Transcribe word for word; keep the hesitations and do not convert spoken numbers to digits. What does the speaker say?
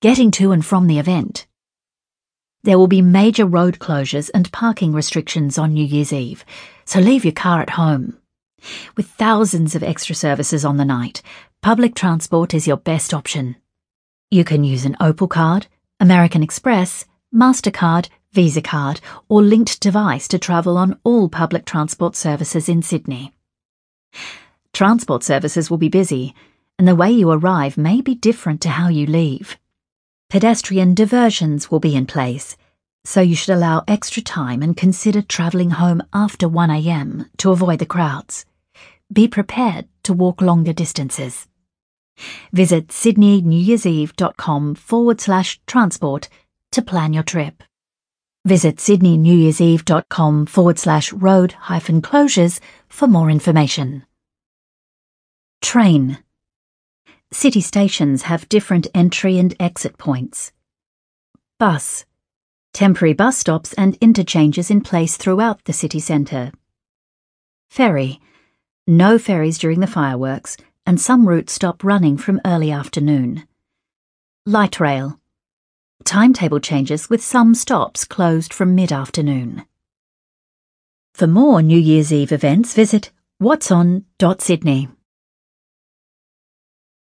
getting to and from the event. There will be major road closures and parking restrictions on New Year's Eve, so leave your car at home. With thousands of extra services on the night, public transport is your best option. You can use an Opal card, American Express, MasterCard, Visa card, or linked device to travel on all public transport services in Sydney. Transport services will be busy, and the way you arrive may be different to how you leave. Pedestrian diversions will be in place, so you should allow extra time and consider travelling home after one a m to avoid the crowds. Be prepared to walk longer distances. Visit sydneynewyearseve.com forward slash transport to plan your trip. Visit sydneynewyearseve.com forward slash road hyphen closures for more information. Train. City stations have different entry and exit points. Bus. Temporary bus stops and interchanges in place throughout the city centre. Ferry. No ferries during the fireworks, and some routes stop running from early afternoon. Light rail. Timetable changes with some stops closed from mid-afternoon. For more New Year's Eve events, visit what's on dot sydney.